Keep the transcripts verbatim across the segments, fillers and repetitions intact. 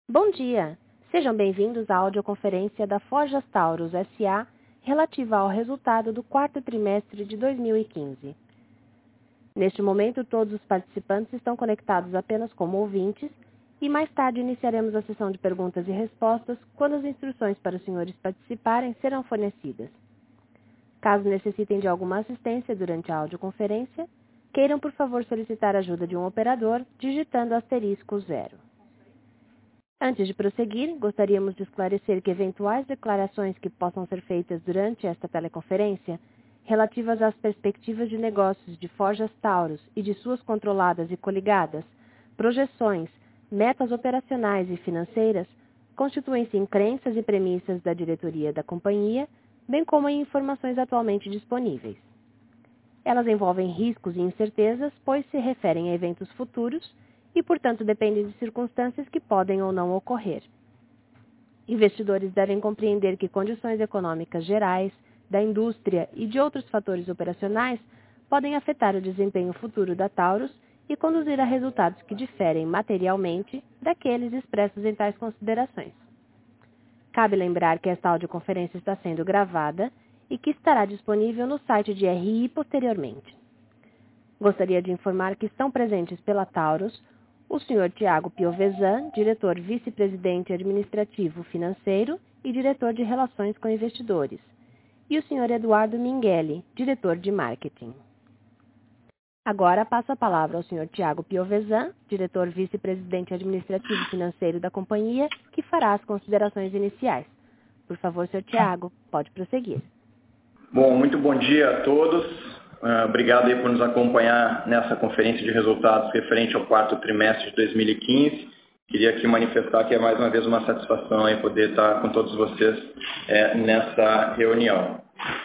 Bom dia! Sejam bem-vindos à audioconferência da Forjas Taurus S A relativa ao resultado do quarto trimestre de dois mil e quinze. Neste momento, todos os participantes estão conectados apenas como ouvintes e mais tarde iniciaremos a sessão de perguntas e respostas quando as instruções para os senhores participarem serão fornecidas. Caso necessitem de alguma assistência durante a audioconferência, queiram por favor solicitar a ajuda de um operador digitando asterisco zero. Antes de prosseguir, gostaríamos de esclarecer que eventuais declarações que possam ser feitas durante esta teleconferência, relativas às perspectivas de negócios de Forjas Taurus e de suas controladas e coligadas, projeções, metas operacionais e financeiras, constituem-se em crenças e premissas da diretoria da companhia, bem como em informações atualmente disponíveis. Elas envolvem riscos e incertezas, pois se referem a eventos futuros e, portanto, dependem de circunstâncias que podem ou não ocorrer. Investidores devem compreender que condições econômicas gerais, da indústria e de outros fatores operacionais podem afetar o desempenho futuro da Taurus e conduzir a resultados que diferem materialmente daqueles expressos em tais considerações. Cabe lembrar que esta audioconferência está sendo gravada e que estará disponível no site de R I posteriormente. Gostaria de informar que estão presentes pela Taurus o senhor Tiago Piovesan, diretor vice-presidente administrativo financeiro e diretor de relações com investidores, e o senhor Eduardo Minghelli, diretor de marketing. Agora passo a palavra ao senhor Tiago Piovesan, diretor vice-presidente administrativo financeiro da companhia, que fará as considerações iniciais. Por favor, senhor Tiago, pode prosseguir. Bom, muito bom dia a todos. Uh, obrigado aí por nos acompanhar nessa conferência de resultados referente ao quarto trimestre de dois mil e quinze. Queria aqui manifestar que é mais uma vez uma satisfação aí poder estar com todos vocês é, nessa reunião.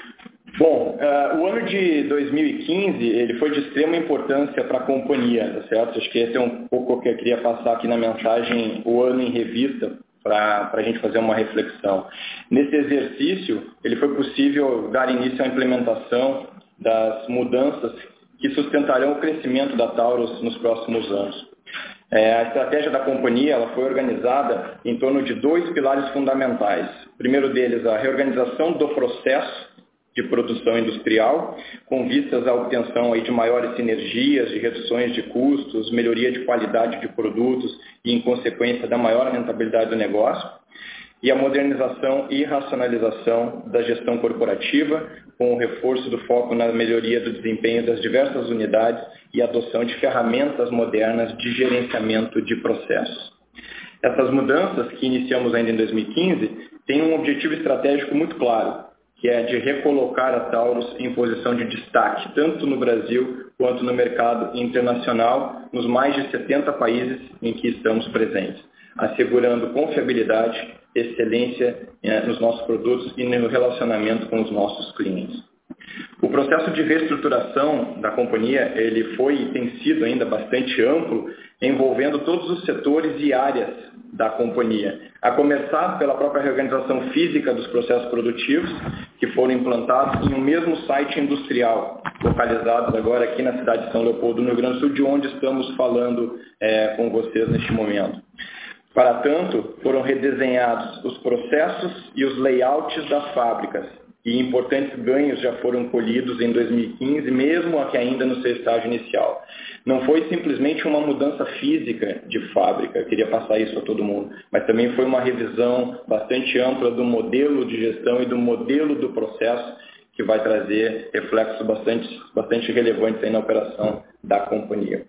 Bom, uh, o ano de dois mil e quinze ele foi de extrema importância para a companhia, tá certo? Acho que esse é um pouco o que eu queria passar aqui na mensagem, o ano em revista, para a gente fazer uma reflexão. Nesse exercício, ele foi possível dar início à implementação das mudanças que sustentarão o crescimento da Taurus nos próximos anos. É, a estratégia da companhia ela foi organizada em torno de dois pilares fundamentais. O primeiro deles, a reorganização do processo de produção industrial, com vistas à obtenção aí de maiores sinergias, de reduções de custos, melhoria de qualidade de produtos e, em consequência, da maior rentabilidade do negócio. E a modernização e racionalização da gestão corporativa, com o reforço do foco na melhoria do desempenho das diversas unidades e adoção de ferramentas modernas de gerenciamento de processos. Essas mudanças, que iniciamos ainda em dois mil e quinze, têm um objetivo estratégico muito claro, que é de recolocar a Taurus em posição de destaque, tanto no Brasil quanto no mercado internacional, nos mais de setenta países em que estamos presentes, assegurando confiabilidade, excelência eh, nos nossos produtos e no relacionamento com os nossos clientes. O processo de reestruturação da companhia ele foi e tem sido ainda bastante amplo, envolvendo todos os setores e áreas da companhia, a começar pela própria reorganização física dos processos produtivos, que foram implantados em um mesmo site industrial, localizado agora aqui na cidade de São Leopoldo, no Rio Grande do Sul, de onde estamos falando eh, com vocês neste momento. Para tanto, foram redesenhados os processos e os layouts das fábricas, e importantes ganhos já foram colhidos em dois mil e quinze, mesmo aqui ainda no seu estágio inicial. Não foi simplesmente uma mudança física de fábrica, eu queria passar isso a todo mundo, mas também foi uma revisão bastante ampla do modelo de gestão e do modelo do processo, que vai trazer reflexos bastante, bastante relevantes aí na operação da companhia.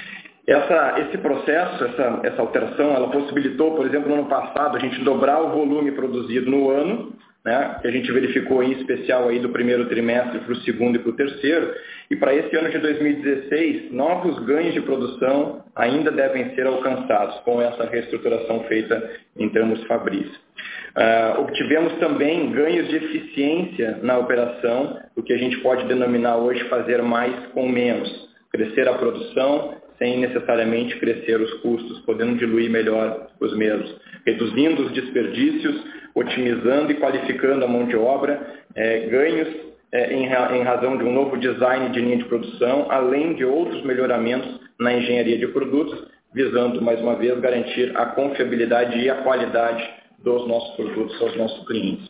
Essa, esse processo, essa, essa alteração, ela possibilitou, por exemplo, no ano passado, a gente dobrar o volume produzido no ano, né, que a gente verificou em especial aí do primeiro trimestre para o segundo e para o terceiro, e para esse ano de dois mil e dezesseis, novos ganhos de produção ainda devem ser alcançados com essa reestruturação feita em termos fabris. Uh, obtivemos também ganhos de eficiência na operação, o que a gente pode denominar hoje fazer mais com menos, crescer a produção, sem necessariamente crescer os custos, podendo diluir melhor os mesmos, reduzindo os desperdícios, otimizando e qualificando a mão de obra, eh, ganhos eh, em, em razão de um novo design de linha de produção, além de outros melhoramentos na engenharia de produtos, visando, mais uma vez, garantir a confiabilidade e a qualidade dos nossos produtos aos nossos clientes.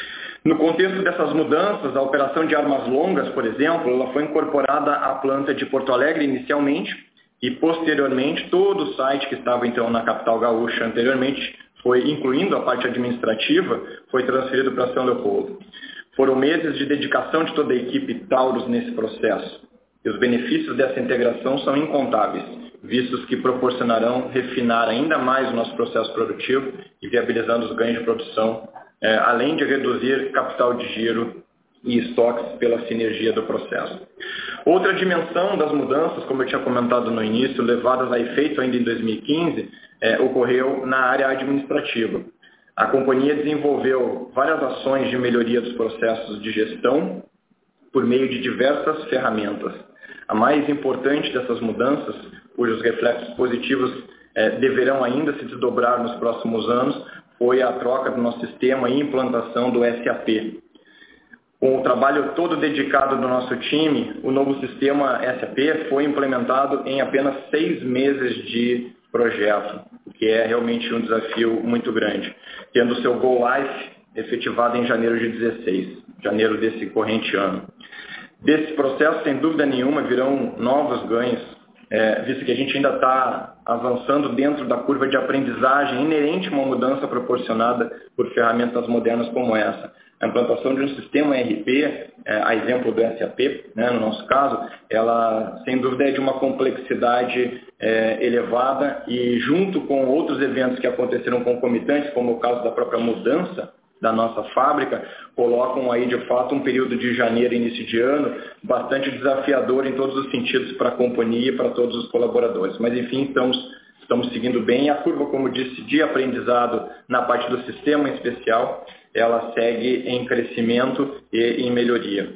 No contexto dessas mudanças, a operação de armas longas, por exemplo, ela foi incorporada à planta de Porto Alegre inicialmente e, posteriormente, todo o site que estava, então, na capital gaúcha anteriormente, foi, incluindo a parte administrativa, foi transferido para São Leopoldo. Foram meses de dedicação de toda a equipe Taurus nesse processo. E os benefícios dessa integração são incontáveis, vistos que proporcionarão refinar ainda mais o nosso processo produtivo e viabilizando os ganhos de produção, é, além de reduzir capital de giro e estoques pela sinergia do processo. Outra dimensão das mudanças, como eu tinha comentado no início, levadas a efeito ainda em dois mil e quinze, é, ocorreu na área administrativa. A companhia desenvolveu várias ações de melhoria dos processos de gestão por meio de diversas ferramentas. A mais importante dessas mudanças, cujos reflexos positivos eh, deverão ainda se desdobrar nos próximos anos, foi a troca do nosso sistema e implantação do S A P. Com o trabalho todo dedicado do nosso time, o novo sistema S A P foi implementado em apenas seis meses de projeto, o que é realmente um desafio muito grande, tendo seu Go Live efetivado em janeiro de dezesseis, janeiro desse corrente ano. Desse processo, sem dúvida nenhuma, virão novos ganhos, é, visto que a gente ainda está avançando dentro da curva de aprendizagem inerente a uma mudança proporcionada por ferramentas modernas como essa. A implantação de um sistema E R P, é, a exemplo do S A P, né, no nosso caso, ela, sem dúvida, é de uma complexidade é, elevada e, junto com outros eventos que aconteceram concomitantes, como o caso da própria mudança da nossa fábrica, colocam aí, de fato, um período de janeiro e início de ano bastante desafiador em todos os sentidos para a companhia e para todos os colaboradores. Mas, enfim, estamos, estamos seguindo bem. A curva, como disse, de aprendizado na parte do sistema em especial, ela segue em crescimento e em melhoria.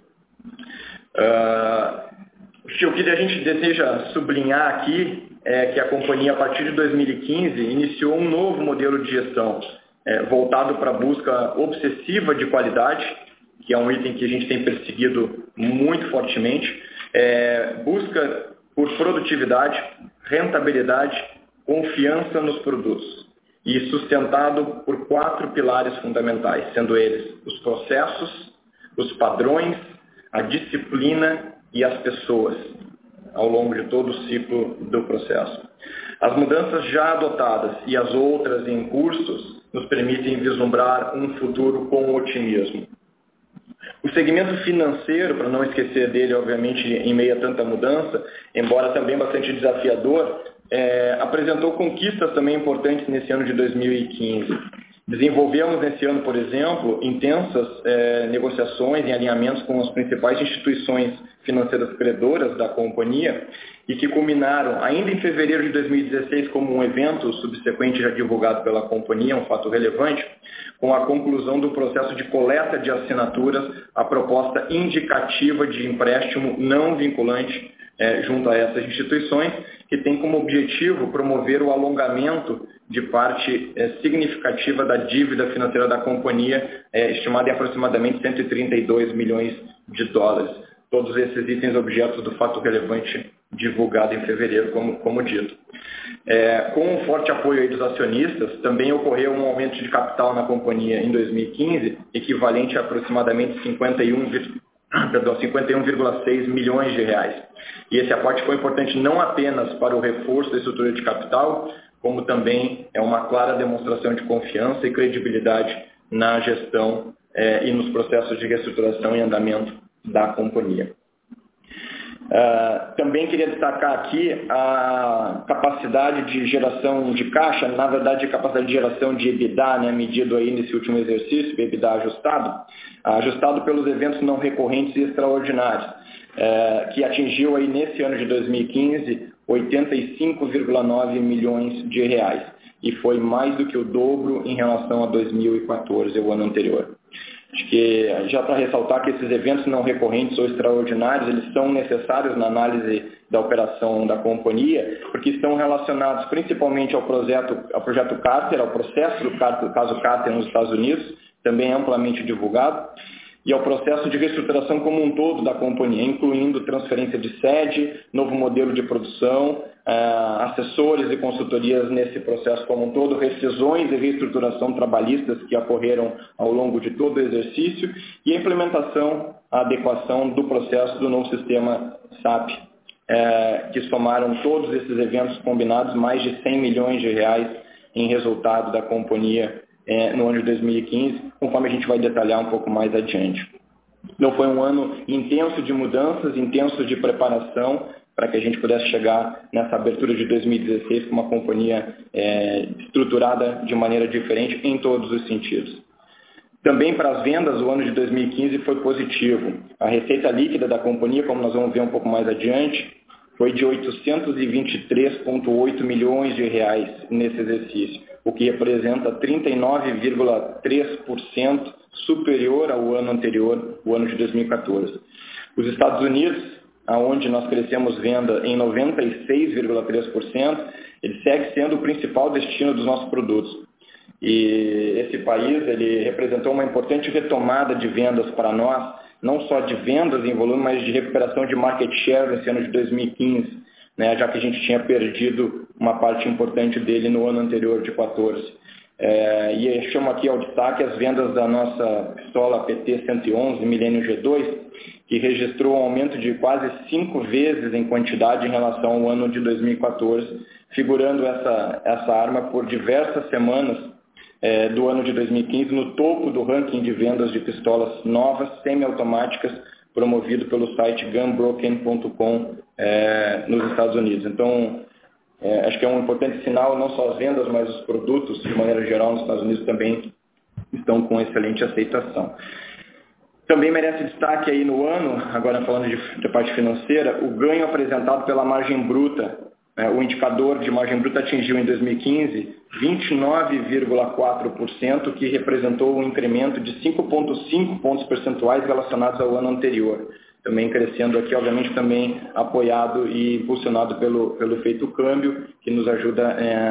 Uh, o que a gente deseja sublinhar aqui é que a companhia, a partir de dois mil e quinze, iniciou um novo modelo de gestão, É, voltado para a busca obsessiva de qualidade, que é um item que a gente tem perseguido muito fortemente, é, busca por produtividade, rentabilidade, confiança nos produtos, e sustentado por quatro pilares fundamentais, sendo eles os processos, os padrões, a disciplina e as pessoas, ao longo de todo o ciclo do processo. As mudanças já adotadas e as outras em cursos nos permitem vislumbrar um futuro com otimismo. O segmento financeiro, para não esquecer dele, obviamente, em meio a tanta mudança, embora também bastante desafiador, é, apresentou conquistas também importantes nesse ano de dois mil e quinze. Desenvolvemos nesse ano, por exemplo, intensas é, negociações em alinhamentos com as principais instituições financeiras credoras da companhia e que culminaram ainda em fevereiro de dois mil e dezesseis como um evento subsequente já divulgado pela companhia, um fato relevante, com a conclusão do processo de coleta de assinaturas, a proposta indicativa de empréstimo não vinculante é, junto a essas instituições, que tem como objetivo promover o alongamento de parte é, significativa da dívida financeira da companhia, é, estimada em aproximadamente cento e trinta e dois milhões de dólares. Todos esses itens objetos do fato relevante divulgado em fevereiro, como, como dito. É, com o forte apoio aí dos acionistas, também ocorreu um aumento de capital na companhia em dois mil e quinze, equivalente a aproximadamente cinquenta e um vírgula seis milhões de reais. E esse aporte foi importante não apenas para o reforço da estrutura de capital, como também é uma clara demonstração de confiança e credibilidade na gestão é, e nos processos de reestruturação e andamento da companhia. Uh, também queria destacar aqui a capacidade de geração de caixa, na verdade a capacidade de geração de EBITDA, né, medido aí nesse último exercício, EBITDA ajustado, uh, ajustado pelos eventos não recorrentes e extraordinários, uh, que atingiu aí nesse ano de dois mil e quinze oitenta e cinco vírgula nove milhões de reais, e foi mais do que o dobro em relação a dois mil e quatorze, o ano anterior. Acho que, já para ressaltar que esses eventos não recorrentes ou extraordinários, eles são necessários na análise da operação da companhia, porque estão relacionados principalmente ao projeto, ao projeto Carter, ao processo do caso Carter nos Estados Unidos, também amplamente divulgado, e ao processo de reestruturação como um todo da companhia, incluindo transferência de sede, novo modelo de produção, assessores e consultorias nesse processo como um todo, rescisões e reestruturação trabalhistas que ocorreram ao longo de todo o exercício e a implementação, a adequação do processo do novo sistema S A P, que somaram todos esses eventos combinados mais de cem milhões de reais em resultado da companhia É, no ano de dois mil e quinze, conforme a gente vai detalhar um pouco mais adiante. Então foi um ano intenso de mudanças, intenso de preparação para que a gente pudesse chegar nessa abertura de dois mil e dezesseis com uma companhia é, estruturada de maneira diferente em todos os sentidos. Também para as vendas, o ano de dois mil e quinze foi positivo. A receita líquida da companhia, como nós vamos ver um pouco mais adiante, foi de oitocentos e vinte e três vírgula oito milhões de reais nesse exercício, o que representa trinta e nove vírgula três por cento superior ao ano anterior, o ano de dois mil e quatorze. Os Estados Unidos, onde nós crescemos venda em noventa e seis vírgula três por cento, ele segue sendo o principal destino dos nossos produtos. E esse país ele representou uma importante retomada de vendas para nós, não só de vendas em volume, mas de recuperação de market share nesse ano de dois mil e quinze, né, já que a gente tinha perdido uma parte importante dele no ano anterior de quatorze. É, e eu chamo aqui ao destaque as vendas da nossa pistola P T cento e onze Millennium G dois, que registrou um aumento de quase cinco vezes em quantidade em relação ao ano de dois mil e quatorze, figurando essa, essa arma por diversas semanas É, do ano de dois mil e quinze no topo do ranking de vendas de pistolas novas, semiautomáticas, promovido pelo site gunbroken ponto com é, nos Estados Unidos. Então, é, acho que é um importante sinal, não só as vendas, mas os produtos, de maneira geral, nos Estados Unidos também estão com excelente aceitação. Também merece destaque aí no ano, agora falando de, de parte financeira, o ganho apresentado pela margem bruta. É, o indicador de margem bruta atingiu em dois mil e quinze vinte e nove vírgula quatro por cento, que representou um incremento de cinco vírgula cinco pontos percentuais relacionados ao ano anterior. Também crescendo aqui, obviamente, também apoiado e impulsionado pelo, pelo efeito câmbio, que nos ajuda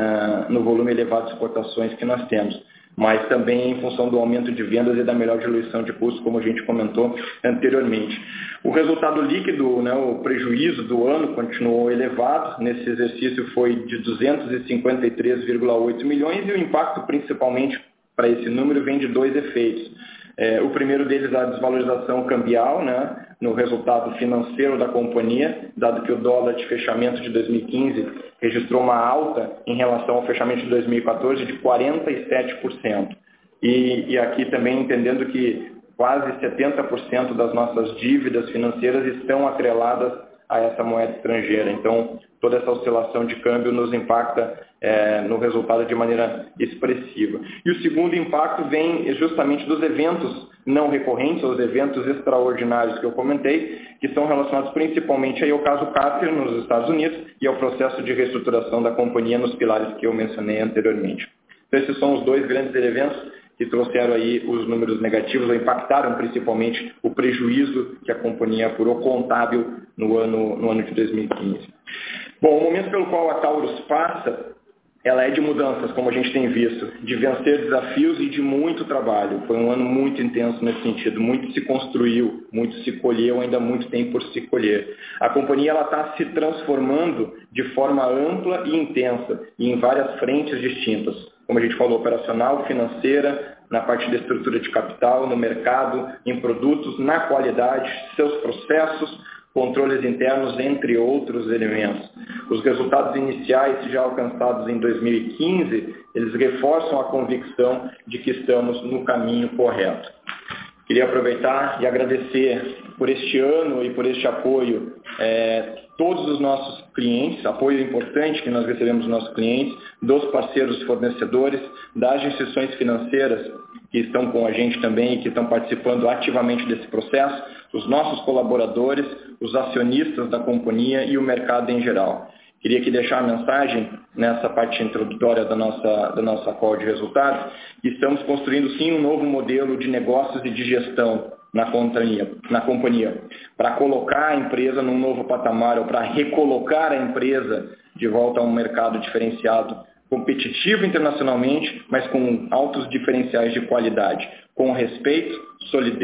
é, no volume elevado de exportações que nós temos. Mas também em função do aumento de vendas e da melhor diluição de custos, como a gente comentou anteriormente. O resultado líquido, né, o prejuízo do ano continuou elevado, nesse exercício foi de duzentos e cinquenta e três vírgula oito milhões e o impacto principalmente para esse número vem de dois efeitos. É, o primeiro deles é a desvalorização cambial, né, no resultado financeiro da companhia, dado que o dólar de fechamento de dois mil e quinze registrou uma alta em relação ao fechamento de dois mil e quatorze de quarenta e sete por cento. E, e aqui também entendendo que quase setenta por cento das nossas dívidas financeiras estão atreladas a essa moeda estrangeira. Então, toda essa oscilação de câmbio nos impacta é, no resultado de maneira expressiva. E o segundo impacto vem justamente dos eventos não recorrentes, os eventos extraordinários que eu comentei, que são relacionados principalmente aí ao caso Carter nos Estados Unidos e ao processo de reestruturação da companhia nos pilares que eu mencionei anteriormente. Então, esses são os dois grandes eventos que trouxeram aí os números negativos, ou impactaram principalmente o prejuízo que a companhia apurou contábil no ano, no ano de dois mil e quinze. Bom, o momento pelo qual a Taurus passa, ela é de mudanças, como a gente tem visto, de vencer desafios e de muito trabalho. Foi um ano muito intenso nesse sentido, muito se construiu, muito se colheu, ainda muito tem por se colher. A companhia está se transformando de forma ampla e intensa, e em várias frentes distintas. Como a gente falou, operacional, financeira, na parte da estrutura de capital, no mercado, em produtos, na qualidade, seus processos, controles internos, entre outros elementos. Os resultados iniciais já alcançados em dois mil e quinze, eles reforçam a convicção de que estamos no caminho correto. Queria aproveitar e agradecer por este ano e por este apoio é, todos os nossos clientes, apoio importante que nós recebemos dos nossos clientes, dos parceiros fornecedores, das instituições financeiras que estão com a gente também e que estão participando ativamente desse processo, os nossos colaboradores, os acionistas da companhia e o mercado em geral. Queria aqui deixar a mensagem nessa parte introdutória da nossa, da nossa call de resultados, que estamos construindo sim um novo modelo de negócios e de gestão na companhia, na companhia para colocar a empresa num novo patamar ou para recolocar a empresa de volta a um mercado diferenciado, competitivo internacionalmente, mas com altos diferenciais de qualidade, com respeito, solidez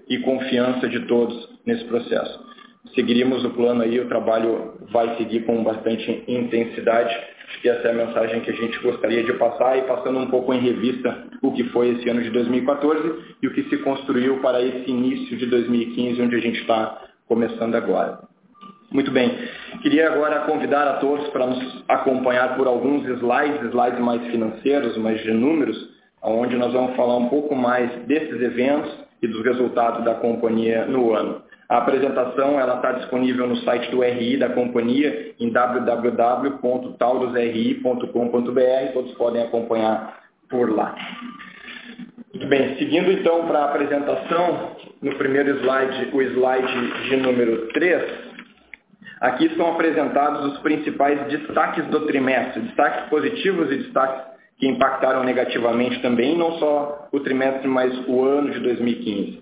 e confiança de todos nesse processo. Seguiríamos o plano aí, o trabalho vai seguir com bastante intensidade. Acho que essa é a mensagem que a gente gostaria de passar e passando um pouco em revista o que foi esse ano de dois mil e quatorze e o que se construiu para esse início de dois mil e quinze, onde a gente está começando agora. Muito bem, queria agora convidar a todos para nos acompanhar por alguns slides, slides mais financeiros, mais de números, onde nós vamos falar um pouco mais desses eventos e dos resultados da companhia no ano. A apresentação ela está disponível no site do R I da companhia em w w w ponto taurus r i ponto com ponto b r, todos podem acompanhar por lá. Muito bem, seguindo então para a apresentação, no primeiro slide, o slide de número três, aqui são apresentados os principais destaques do trimestre, destaques positivos e destaques que impactaram negativamente também, não só o trimestre, mas o ano de dois mil e quinze.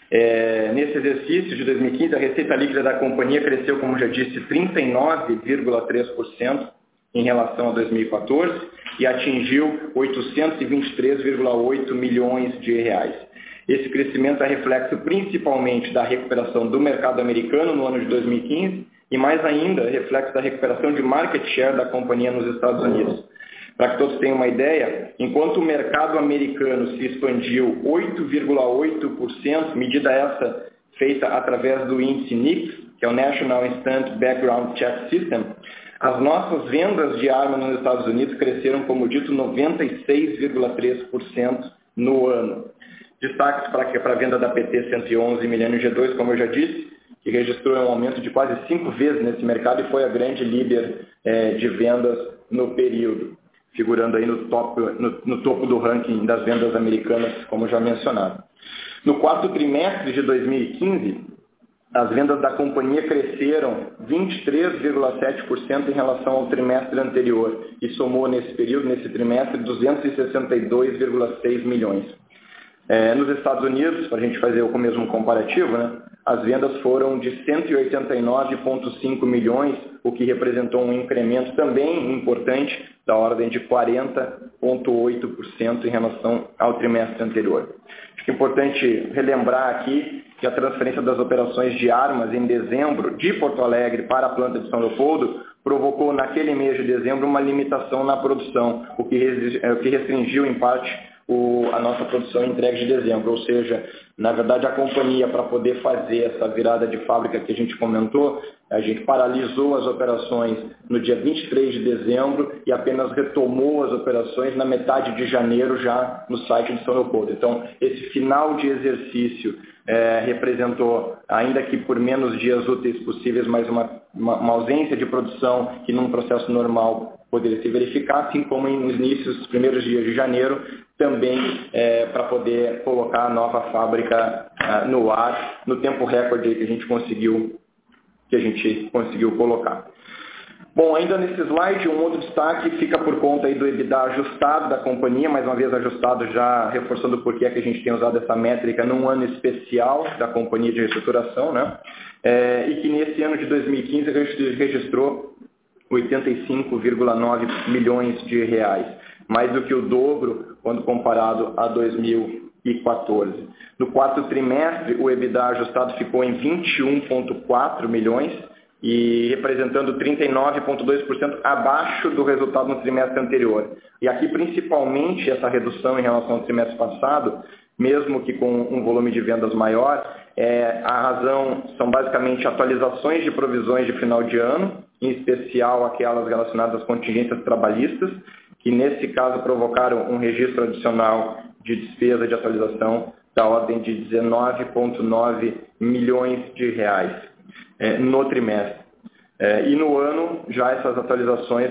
É, nesse exercício de dois mil e quinze, a receita líquida da companhia cresceu, como já disse, trinta e nove vírgula três por cento em relação a dois mil e quatorze e atingiu oitocentos e vinte e três vírgula oito milhões de reais. Esse crescimento é reflexo principalmente da recuperação do mercado americano no ano de dois mil e quinze e mais ainda reflexo da recuperação de market share da companhia nos Estados Unidos. Para que todos tenham uma ideia, enquanto o mercado americano se expandiu oito vírgula oito por cento, medida essa feita através do índice N I C, que é o National Instant Background Check System, as nossas vendas de armas nos Estados Unidos cresceram, como dito, noventa e seis vírgula três por cento no ano. Destaques para a venda da P T cento e onze Millennium G dois, como eu já disse, que registrou um aumento de quase cinco vezes nesse mercado e foi a grande líder eh, de vendas no período, figurando aí no, top, no, no topo do ranking das vendas americanas, como já mencionado. No quarto trimestre de dois mil e quinze, as vendas da companhia cresceram vinte e três vírgula sete por cento em relação ao trimestre anterior e somou nesse período, nesse trimestre, duzentos e sessenta e dois vírgula seis milhões. É, nos Estados Unidos, para a gente fazer o mesmo comparativo, né, as vendas foram de cento e oitenta e nove vírgula cinco milhões, o que representou um incremento também importante da ordem de quarenta vírgula oito por cento em relação ao trimestre anterior. Acho que é importante relembrar aqui que a transferência das operações de armas em dezembro de Porto Alegre para a planta de São Leopoldo provocou naquele mês de dezembro uma limitação na produção, o que restringiu em parte O, a nossa produção entregue de dezembro, ou seja, na verdade a companhia, para poder fazer essa virada de fábrica que a gente comentou, a gente paralisou as operações no dia vinte e três de dezembro e apenas retomou as operações na metade de janeiro já no site de São Leopoldo. Então, esse final de exercício é, representou, ainda que por menos dias úteis possíveis, mas uma, uma, uma ausência de produção que num processo normal poderia se verificar, assim como nos inícios, os primeiros dias de janeiro, também é, para poder colocar a nova fábrica uh, no ar, no tempo recorde que a gente conseguiu, que a gente conseguiu colocar. Bom, ainda nesse slide, um outro destaque fica por conta aí do EBITDA ajustado da companhia, mais uma vez ajustado, já reforçando por que é que a gente tem usado essa métrica num ano especial da companhia de reestruturação, né? É, e que nesse ano de dois mil e quinze registrou oitenta e cinco vírgula nove milhões de reais, mais do que o dobro quando comparado a dois mil e quatorze. No quarto trimestre, o EBITDA ajustado ficou em vinte e um vírgula quatro milhões e representando trinta e nove vírgula dois por cento abaixo do resultado no trimestre anterior. E aqui, principalmente, essa redução em relação ao trimestre passado, mesmo que com um volume de vendas maior, é, a razão são basicamente atualizações de provisões de final de ano, em especial aquelas relacionadas às contingências trabalhistas, que nesse caso provocaram um registro adicional de despesa de atualização da ordem de dezenove vírgula nove milhões de reais é, no trimestre. É, e no ano, já essas atualizações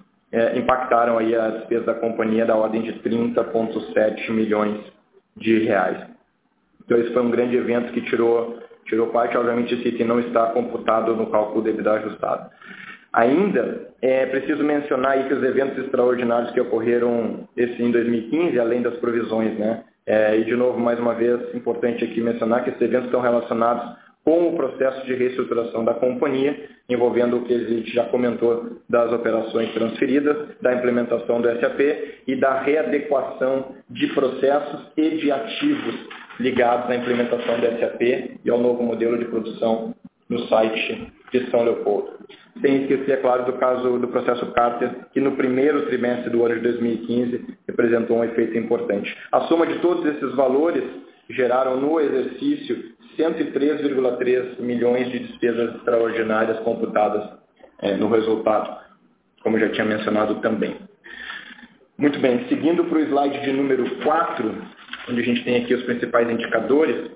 é, impactaram aí a despesa da companhia da ordem de trinta vírgula sete milhões de reais. Então esse foi um grande evento que tirou, tirou parte, obviamente esse item não está computado no cálculo do EBITDA ajustado. Ainda é preciso mencionar aí que os eventos extraordinários que ocorreram esse em dois mil e quinze, além das provisões, né? É, e de novo, mais uma vez, importante aqui mencionar que esses eventos estão relacionados com o processo de reestruturação da companhia, envolvendo o que a gente já comentou das operações transferidas, da implementação do S A P e da readequação de processos e de ativos ligados à implementação da S A P e ao novo modelo de produção no site de São Leopoldo. Sem esquecer, é claro, do caso do processo Carter, que no primeiro trimestre do ano de dois mil e quinze representou um efeito importante. A soma de todos esses valores geraram no exercício cento e três vírgula três milhões de despesas extraordinárias computadas é, no resultado, como já tinha mencionado também. Muito bem, seguindo para o slide de número quatro, onde a gente tem aqui os principais indicadores,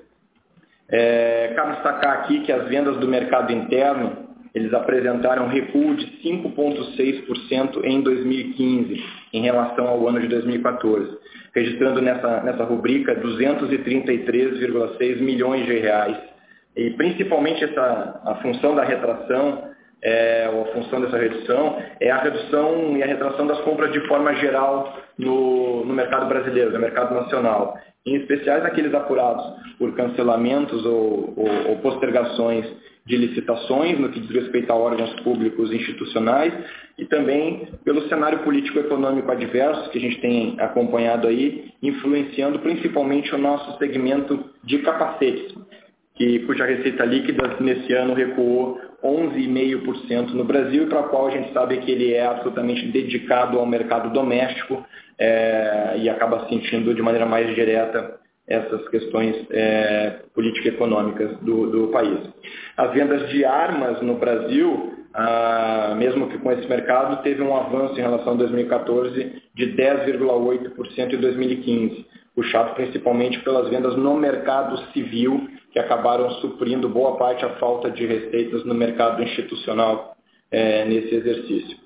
é, cabe destacar aqui que as vendas do mercado interno, eles apresentaram recuo de cinco vírgula seis por cento em dois mil e quinze, em relação ao ano de dois mil e quatorze, registrando nessa, nessa rubrica duzentos e trinta e três vírgula seis milhões de reais. E principalmente essa, a função da retração, é, ou a função dessa redução, é a redução e a retração das compras de forma geral no, no mercado brasileiro, no mercado nacional, em especial aqueles apurados por cancelamentos ou, ou, ou postergações de licitações no que diz respeito a órgãos públicos e institucionais e também pelo cenário político-econômico adverso que a gente tem acompanhado aí, influenciando principalmente o nosso segmento de capacetes, que, cuja receita líquida nesse ano recuou onze vírgula cinco por cento no Brasil, e para o qual a gente sabe que ele é absolutamente dedicado ao mercado doméstico é, e acaba sentindo de maneira mais direta essas questões é, político-econômicas do, do país. As vendas de armas no Brasil, ah, mesmo que com esse mercado, teve um avanço em relação a dois mil e quatorze de dez vírgula oito por cento em dois mil e quinze, puxado principalmente pelas vendas no mercado civil, que acabaram suprindo boa parte da falta de receitas no mercado institucional é, nesse exercício.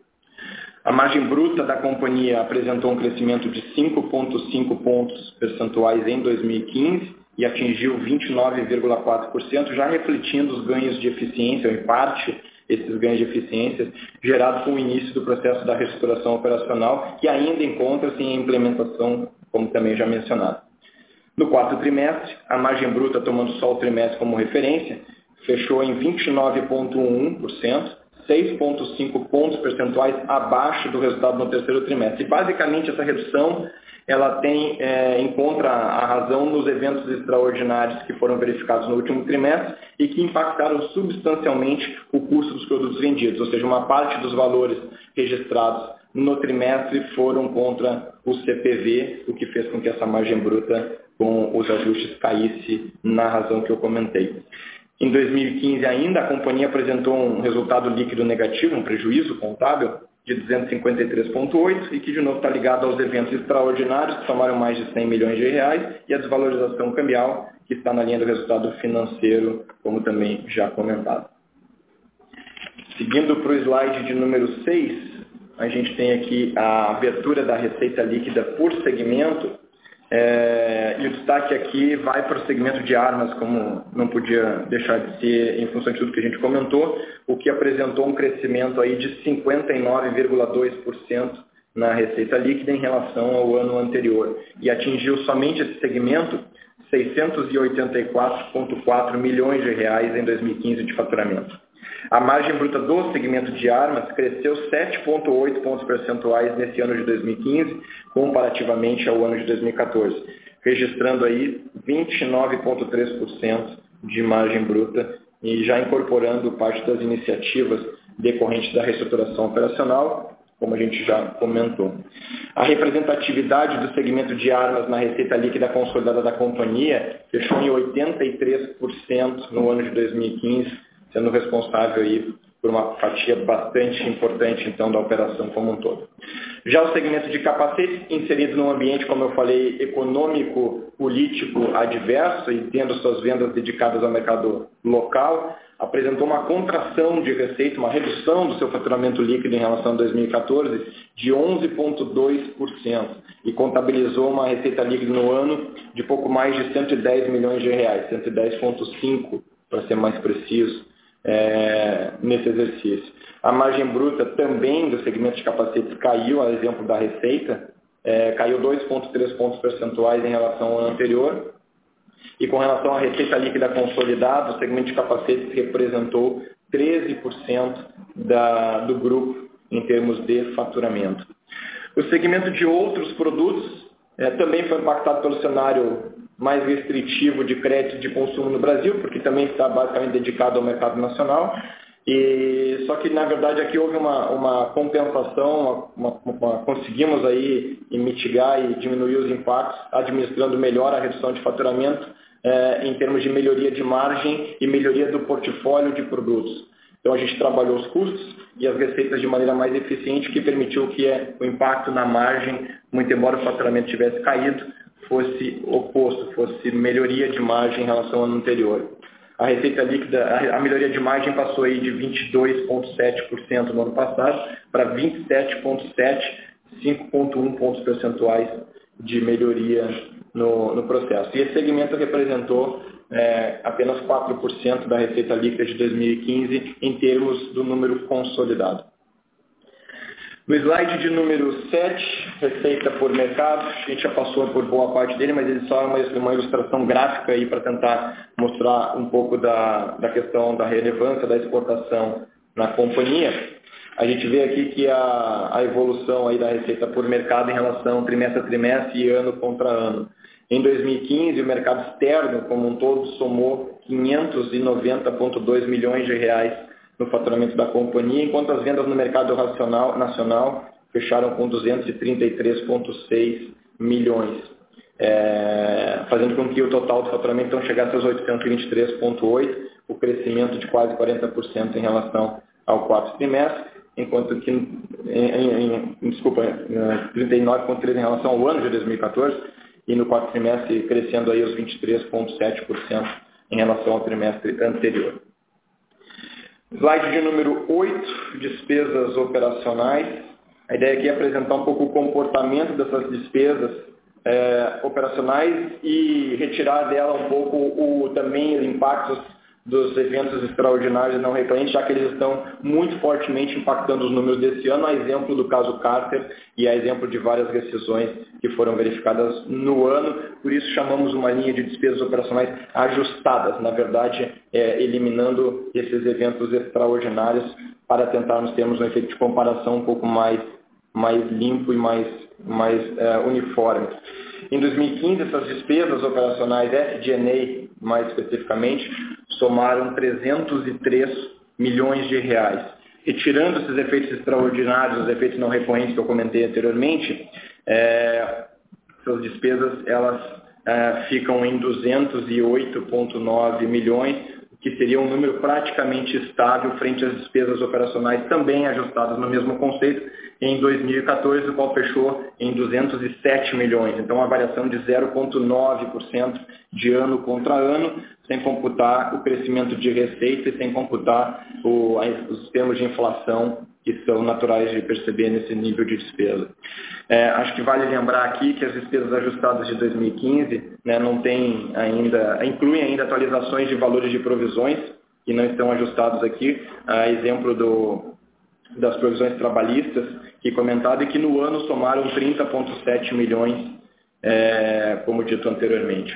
A margem bruta da companhia apresentou um crescimento de cinco vírgula cinco pontos percentuais em dois mil e quinze e atingiu vinte e nove vírgula quatro por cento, já refletindo os ganhos de eficiência, ou em parte esses ganhos de eficiência, gerados com o início do processo da reestruturação operacional, que ainda encontra-se em implementação, como também já mencionado. No quarto trimestre, a margem bruta, tomando só o trimestre como referência, fechou em vinte e nove vírgula um por cento, seis vírgula cinco pontos percentuais abaixo do resultado no terceiro trimestre. E basicamente essa redução ela tem, é, encontra a razão nos eventos extraordinários que foram verificados no último trimestre e que impactaram substancialmente o custo dos produtos vendidos, ou seja, uma parte dos valores registrados no trimestre foram contra o C P V, o que fez com que essa margem bruta com os ajustes caísse na razão que eu comentei. Em dois mil e quinze ainda, a companhia apresentou um resultado líquido negativo, um prejuízo contábil de duzentos e cinquenta e três vírgula oito e que de novo está ligado aos eventos extraordinários que somaram mais de cem milhões de reais e a desvalorização cambial que está na linha do resultado financeiro, como também já comentado. Seguindo para o slide de número seis, a gente tem aqui a abertura da receita líquida por segmento. É, e o destaque aqui vai para o segmento de armas, como não podia deixar de ser em função de tudo que a gente comentou, o que apresentou um crescimento aí de cinquenta e nove vírgula dois por cento na receita líquida em relação ao ano anterior e atingiu somente esse segmento seiscentos e oitenta e quatro vírgula quatro milhões de reais em dois mil e quinze de faturamento. A margem bruta do segmento de armas cresceu sete vírgula oito pontos percentuais nesse ano de dois mil e quinze, comparativamente ao ano de dois mil e quatorze, registrando aí vinte e nove vírgula três por cento de margem bruta e já incorporando parte das iniciativas decorrentes da reestruturação operacional, como a gente já comentou. A representatividade do segmento de armas na receita líquida consolidada da companhia fechou em oitenta e três por cento no ano de dois mil e quinze, sendo responsável aí por uma fatia bastante importante, então, da operação como um todo. Já o segmento de capacetes, inserido num ambiente, como eu falei, econômico, político, adverso e tendo suas vendas dedicadas ao mercado local, apresentou uma contração de receita, uma redução do seu faturamento líquido em relação a dois mil e quatorze de onze vírgula dois por cento e contabilizou uma receita líquida no ano de pouco mais de cento e dez milhões de reais, cento e dez vírgula cinco para ser mais preciso, É, nesse exercício. A margem bruta também do segmento de capacetes caiu, a exemplo da receita, é, caiu dois vírgula três pontos percentuais em relação ao ano anterior. E com relação à receita líquida consolidada, o segmento de capacetes representou treze por cento da, do grupo em termos de faturamento. O segmento de outros produtos é, também foi impactado pelo cenário mais restritivo de crédito de consumo no Brasil, porque também está basicamente dedicado ao mercado nacional. E, só que, na verdade, aqui houve uma, uma compensação, uma, uma, conseguimos aí mitigar e diminuir os impactos, administrando melhor a redução de faturamento eh, em termos de melhoria de margem e melhoria do portfólio de produtos. Então, a gente trabalhou os custos e as receitas de maneira mais eficiente, que permitiu que eh, o impacto na margem, muito embora o faturamento tivesse caído, fosse oposto, fosse melhoria de margem em relação ao ano anterior. A receita líquida, a melhoria de margem passou aí de vinte e dois vírgula sete por cento no ano passado para vinte e sete vírgula sete por cento, cinco vírgula um pontos percentuais de melhoria no, no processo. E esse segmento representou é, apenas quatro por cento da receita líquida de dois mil e quinze em termos do número consolidado. No slide de número sete, receita por mercado, a gente já passou por boa parte dele, mas ele só é uma, uma ilustração gráfica aí para tentar mostrar um pouco da, da questão da relevância da exportação na companhia. A gente vê aqui que a, a evolução aí da receita por mercado em relação trimestre a trimestre e ano contra ano. Em dois mil e quinze, o mercado externo como um todo somou quinhentos e noventa vírgula dois milhões de reais no faturamento da companhia, enquanto as vendas no mercado racional, nacional fecharam com duzentos e trinta e três vírgula seis milhões, é, fazendo com que o total do faturamento então chegasse aos oitocentos e vinte e três vírgula oito, o crescimento de quase quarenta por cento em relação ao quarto trimestre, enquanto que, em, em, em, desculpa, trinta e nove vírgula três por cento em relação ao ano de dois mil e quatorze, e no quarto trimestre crescendo aí os vinte e três vírgula sete por cento em relação ao trimestre anterior. Slide de número oito, despesas operacionais. A ideia aqui é apresentar um pouco o comportamento dessas despesas é, operacionais e retirar dela um pouco o, também os impactos dos eventos extraordinários e não recorrentes, já que eles estão muito fortemente impactando os números desse ano, a exemplo do caso Carter e a exemplo de várias rescisões que foram verificadas no ano. Por isso chamamos uma linha de despesas operacionais ajustadas, na verdade, é, eliminando esses eventos extraordinários para tentarmos termos um efeito de comparação um pouco mais, mais limpo e mais, mais é, uniforme. Em dois mil e quinze, essas despesas operacionais S G and A, mais especificamente, somaram trezentos e três milhões de reais. Retirando esses efeitos extraordinários, os efeitos não recorrentes que eu comentei anteriormente, é, essas despesas elas, é, ficam em duzentos e oito vírgula nove milhões, que seria um número praticamente estável frente às despesas operacionais também ajustadas no mesmo conceito, em dois mil e quatorze, o qual fechou em duzentos e sete milhões. Então, uma variação de zero vírgula nove por cento de ano contra ano, sem computar o crescimento de receita e sem computar o, os termos de inflação que são naturais de perceber nesse nível de despesa. É, acho que vale lembrar aqui que as despesas ajustadas de dois mil e quinze, né, não tem ainda, incluem ainda atualizações de valores de provisões que não estão ajustados aqui, a exemplo do, das provisões trabalhistas que comentado e que no ano somaram trinta vírgula sete milhões, é, como dito anteriormente.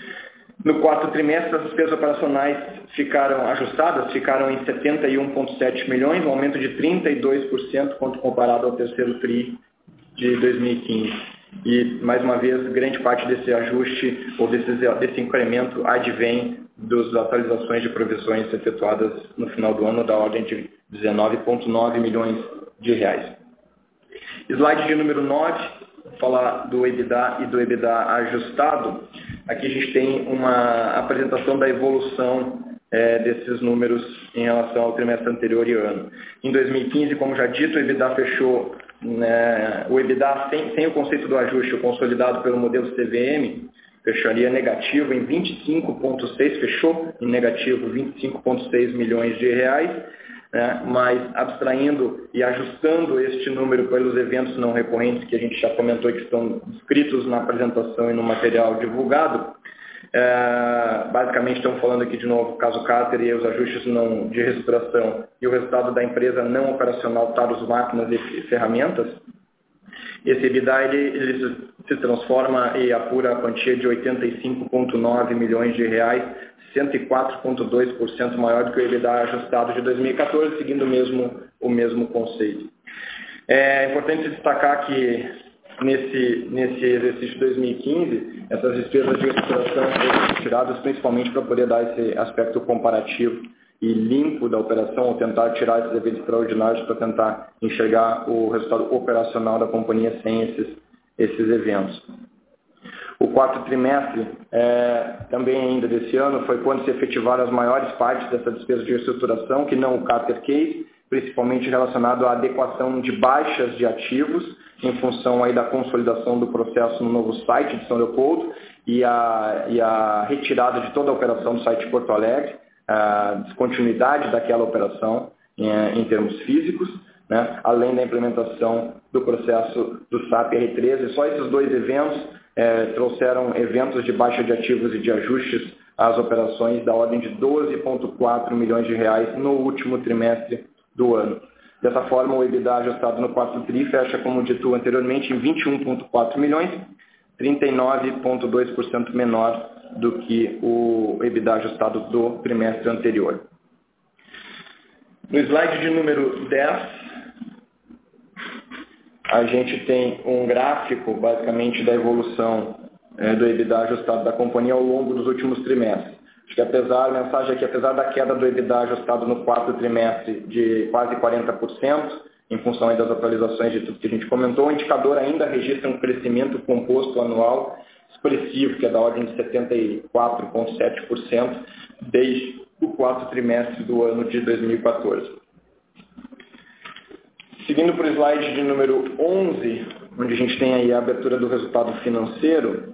No quarto trimestre, as despesas operacionais ficaram ajustadas, ficaram em setenta e um vírgula sete milhões, um aumento de trinta e dois por cento quando comparado ao terceiro tri de dois mil e quinze. E, mais uma vez, grande parte desse ajuste ou desse, desse incremento advém das atualizações de provisões efetuadas no final do ano, da ordem de dezenove vírgula nove milhões de reais. Slide de número nove, falar do EBITDA e do EBITDA ajustado. Aqui a gente tem uma apresentação da evolução é, desses números em relação ao trimestre anterior e ano. Em dois mil e quinze, como já dito, o EBITDA fechou, né, o EBITDA sem, sem o conceito do ajuste, o consolidado pelo modelo C V M, fecharia negativo em vinte e cinco vírgula seis, fechou em negativo vinte e cinco vírgula seis milhões de reais, né, mas abstraindo e ajustando este número pelos eventos não recorrentes que a gente já comentou que estão descritos na apresentação e no material divulgado, é, basicamente estamos falando aqui de novo o caso Carter e os ajustes não, de reestruturação e o resultado da empresa não operacional Taros Máquinas e Ferramentas. Esse EBITDA ele, ele se transforma e apura a quantia de oitenta e cinco vírgula nove milhões de reais, cento e quatro vírgula dois por cento maior do que o EBITDA ajustado de dois mil e quatorze, seguindo o mesmo, o mesmo conceito. É importante destacar que nesse, nesse exercício de dois mil e quinze, essas despesas de reestruturação foram tiradas principalmente para poder dar esse aspecto comparativo e limpo da operação, ou tentar tirar esses eventos extraordinários para tentar enxergar o resultado operacional da companhia sem esses, esses eventos. O quarto trimestre, é, também ainda desse ano, foi quando se efetivaram as maiores partes dessa despesa de reestruturação, que não o Carter Case, principalmente relacionado à adequação de baixas de ativos, em função aí da consolidação do processo no novo site de São Leopoldo e a, e a retirada de toda a operação do site de Porto Alegre, a descontinuidade daquela operação em, em termos físicos, né, além da implementação do processo do S A P R treze. Só esses dois eventos é, trouxeram eventos de baixa de ativos e de ajustes às operações da ordem de doze vírgula quatro milhões de reais no último trimestre do ano. Dessa forma, o EBITDA ajustado no quarto tri fecha, como dito anteriormente, em vinte e um vírgula quatro milhões, trinta e nove vírgula dois por cento menor do que o EBITDA ajustado do trimestre anterior. No slide de número dez, a gente tem um gráfico, basicamente, da evolução é, do EBITDA ajustado da companhia ao longo dos últimos trimestres. Acho que apesar, a mensagem é que apesar da queda do EBITDA ajustado no quarto trimestre de quase quarenta por cento, em função das atualizações de tudo que a gente comentou, o indicador ainda registra um crescimento composto anual expressivo, que é da ordem de setenta e quatro vírgula sete por cento, desde o quarto trimestre do ano de dois mil e quatorze. Seguindo para o slide de número onze, onde a gente tem aí a abertura do resultado financeiro,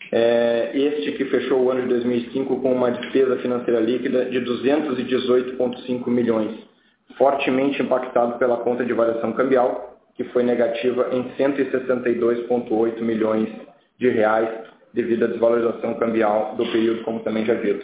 é este que fechou o ano de dois mil e cinco com uma despesa financeira líquida de duzentos e dezoito vírgula cinco milhões, fortemente impactado pela conta de variação cambial, que foi negativa em cento e sessenta e dois vírgula oito milhões de reais, devido à desvalorização cambial do período, como também já dito.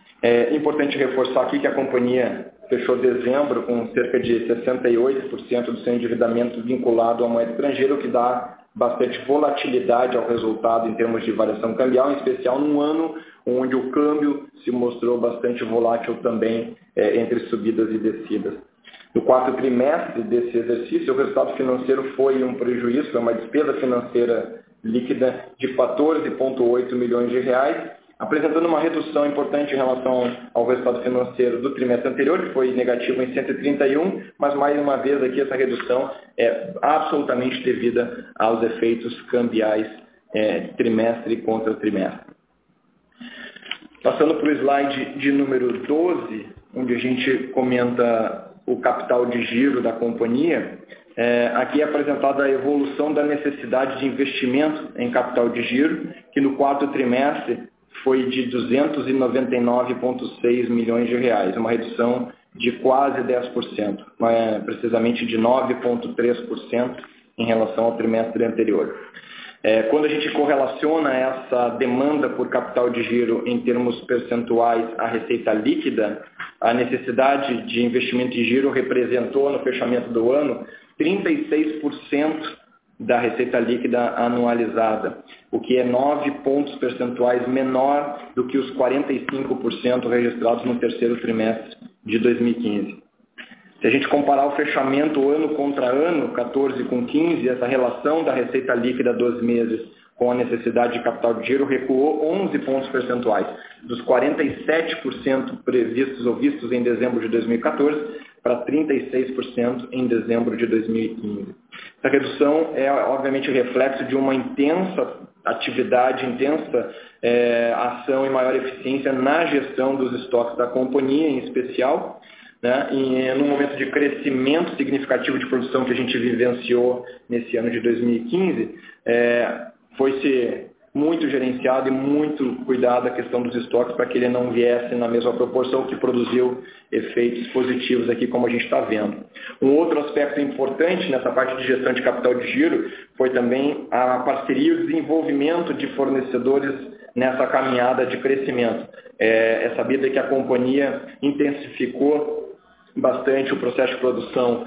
É importante reforçar aqui que a companhia fechou dezembro com cerca de sessenta e oito por cento do seu endividamento vinculado à moeda estrangeira, o que dá bastante volatilidade ao resultado em termos de variação cambial, em especial num ano onde o câmbio se mostrou bastante volátil também é, entre subidas e descidas. No quarto trimestre desse exercício, o resultado financeiro foi um prejuízo, foi uma despesa financeira líquida de quatorze vírgula oito milhões de reais, apresentando uma redução importante em relação ao resultado financeiro do trimestre anterior, que foi negativo em cento e trinta e um, mas mais uma vez aqui essa redução é absolutamente devida aos efeitos cambiais é, trimestre contra trimestre. Passando para o slide de número doze, onde a gente comenta o capital de giro da companhia, é, aqui é apresentada a evolução da necessidade de investimento em capital de giro, que no quarto trimestre foi de duzentos e noventa e nove vírgula seis milhões de reais, uma redução de quase dez por cento, precisamente de nove vírgula três por cento em relação ao trimestre anterior. É, quando a gente correlaciona essa demanda por capital de giro em termos percentuais à receita líquida, a necessidade de investimento de giro representou no fechamento do ano trinta e seis por cento da receita líquida anualizada, o que é nove pontos percentuais menor do que os quarenta e cinco por cento registrados no terceiro trimestre de dois mil e quinze. Se a gente comparar o fechamento ano contra ano, quatorze com quinze, essa relação da receita líquida dos meses com a necessidade de capital de giro recuou onze pontos percentuais, dos quarenta e sete por cento previstos ou vistos em dezembro de dois mil e quatorze para trinta e seis por cento em dezembro de dois mil e quinze. Essa redução é, obviamente, reflexo de uma intensa atividade, intensa é, ação e maior eficiência na gestão dos estoques da companhia, em especial, né, e num momento de crescimento significativo de produção que a gente vivenciou nesse ano de dois mil e quinze, é, foi-se muito gerenciado e muito cuidado a questão dos estoques para que ele não viesse na mesma proporção, que produziu efeitos positivos aqui, como a gente está vendo. Um outro aspecto importante nessa parte de gestão de capital de giro foi também a parceria e o desenvolvimento de fornecedores nessa caminhada de crescimento. É, é sabido que a companhia intensificou bastante o processo de produção,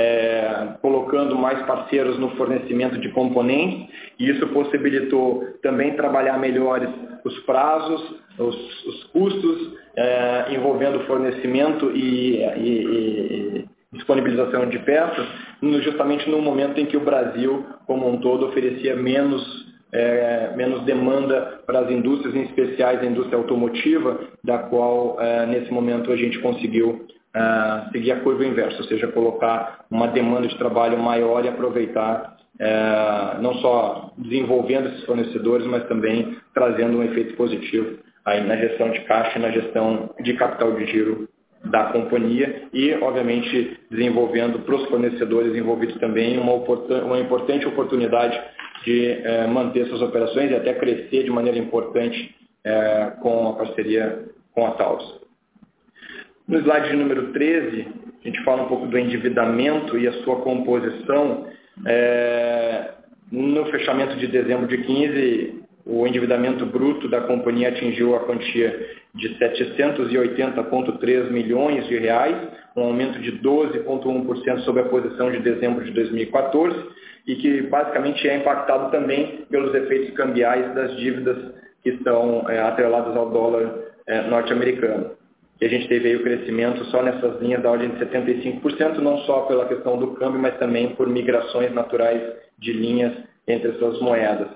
é, colocando mais parceiros no fornecimento de componentes, e isso possibilitou também trabalhar melhores os prazos, os, os custos, é, envolvendo fornecimento e, e, e disponibilização de peças, justamente no momento em que o Brasil, como um todo, oferecia menos, é, menos demanda para as indústrias, em especiais a indústria automotiva, da qual, é, nesse momento, a gente conseguiu é, seguir a curva inversa, ou seja, colocar uma demanda de trabalho maior e aproveitar, é, não só desenvolvendo esses fornecedores, mas também trazendo um efeito positivo aí na gestão de caixa e na gestão de capital de giro da companhia e, obviamente, desenvolvendo para os fornecedores envolvidos também uma, uma importante oportunidade de eh, manter suas operações e até crescer de maneira importante eh, com a parceria com a Taurus. No slide de número treze, a gente fala um pouco do endividamento e a sua composição. Eh, no fechamento de dezembro de quinze, o endividamento bruto da companhia atingiu a quantia de setecentos e oitenta vírgula três milhões de reais, um aumento de doze vírgula um por cento sobre a posição de dezembro de dois mil e quatorze, e que basicamente é impactado também pelos efeitos cambiais das dívidas que estão é, atreladas ao dólar é, norte-americano. E a gente teve aí o crescimento só nessas linhas da ordem de setenta e cinco por cento, não só pela questão do câmbio, mas também por migrações naturais de linhas entre essas moedas.